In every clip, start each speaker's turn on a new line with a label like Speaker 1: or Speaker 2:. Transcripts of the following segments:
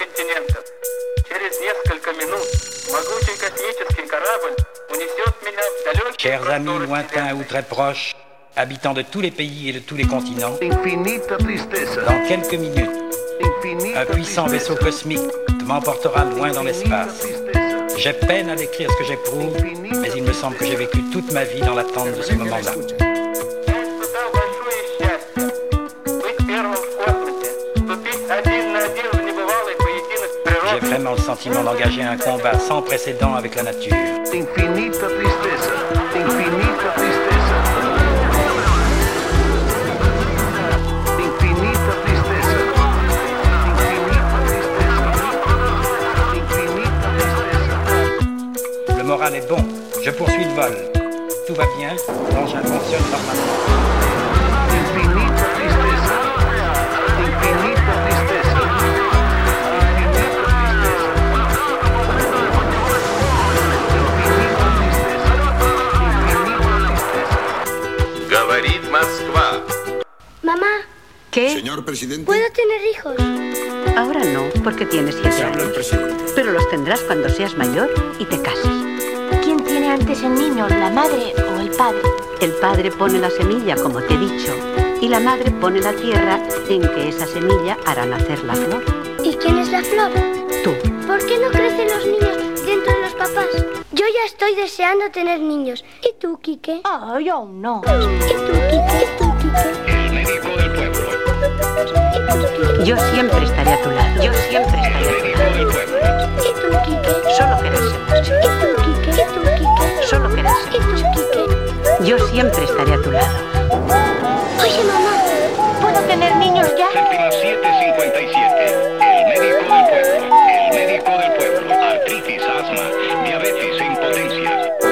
Speaker 1: Chers amis lointains ou très proches, habitants de tous les pays et de tous les continents, dans quelques minutes, un puissant vaisseau cosmique m'emportera loin dans l'espace. J'ai peine à décrire ce que j'éprouve, mais il me semble que j'ai vécu toute ma vie dans l'attente de ce moment-là. J'ai vraiment le sentiment d'engager un combat sans précédent avec la nature.
Speaker 2: Infinita tristeza, infinita tristeza.
Speaker 1: Le moral est bon, je poursuis le vol. Tout va bien, l'engin fonctionne normalement.
Speaker 2: Infinita tristeza, infinita tristeza.
Speaker 3: Говорит Москва.
Speaker 4: Mamá,
Speaker 5: ¿Qué?
Speaker 6: Señor presidente.
Speaker 4: ¿puedo tener hijos?
Speaker 5: Ahora no, porque tienes 7
Speaker 6: Habla el
Speaker 5: años.
Speaker 6: presidente.
Speaker 5: Pero los tendrás cuando seas mayor y te cases.
Speaker 4: ¿Quién tiene antes el niño, la madre o el padre?
Speaker 5: El padre pone la semilla, como te he dicho, y la madre pone la tierra en que esa semilla hará nacer la flor.
Speaker 4: ¿Y quién es la flor?
Speaker 5: Tú.
Speaker 4: ¿Por qué no crecen los niños dentro de los papás? Yo ya estoy deseando tener niños. ¿Y tú, Quique?
Speaker 7: Ay, aún no.
Speaker 4: ¿Y tú, Quique? ¿Y tú, Quique?
Speaker 3: El médico del pueblo.
Speaker 5: Yo siempre estaré a tu lado. Yo siempre estaré a tu lado.
Speaker 3: Del pueblo.
Speaker 4: ¿Y tú, Quique?
Speaker 5: Solo quererse mucho.
Speaker 4: ¿Y tú, Quique? ¿Y tú, Quique?
Speaker 5: Solo quererse
Speaker 4: ¿Y tú,
Speaker 5: mucho.
Speaker 4: Quique?
Speaker 5: Yo siempre estaré a tu lado.
Speaker 4: Oye, mamá, ¿puedo tener niños ya?
Speaker 3: Séptima 757. El médico del pueblo. El médico del pueblo. Artritis, asma, diabetes e impotencia.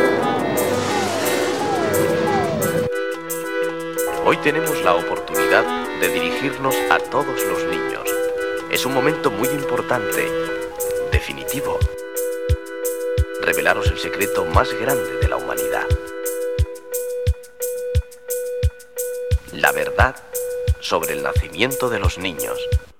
Speaker 3: Hoy tenemos la oportunidad de dirigirnos a todos los niños. Es un momento muy importante, definitivo. Revelaros el secreto más grande de la humanidad. La verdad sobre el nacimiento de los niños.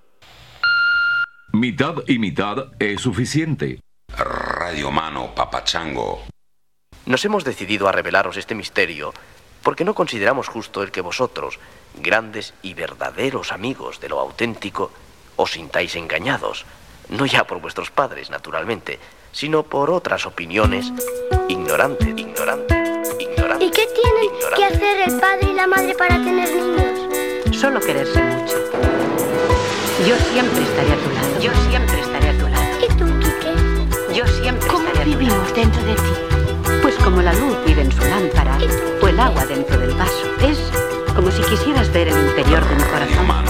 Speaker 8: Mitad y mitad es suficiente.
Speaker 6: Radio Mano, Papachango.
Speaker 3: Nos hemos decidido a revelaros este misterio porque no consideramos justo el que vosotros, grandes y verdaderos amigos de lo auténtico, os sintáis engañados, no ya por vuestros padres, naturalmente, sino por otras opiniones ignorantes.
Speaker 4: ¿Y qué tienen que hacer el padre y la madre para tener niños?
Speaker 5: Solo quererse mucho. Yo siempre estaré a tu lado. Yo siempre estaré a tu lado.
Speaker 4: ¿Y tú, Quique?
Speaker 5: Yo siempre
Speaker 7: ¿Cómo
Speaker 5: estaré a tu lado.
Speaker 7: vivimos dentro de ti?
Speaker 5: Pues como la luz vive en su lámpara o el agua dentro del vaso. Es como si quisieras ver el interior de mi
Speaker 6: Radio
Speaker 5: corazón.
Speaker 6: Mano.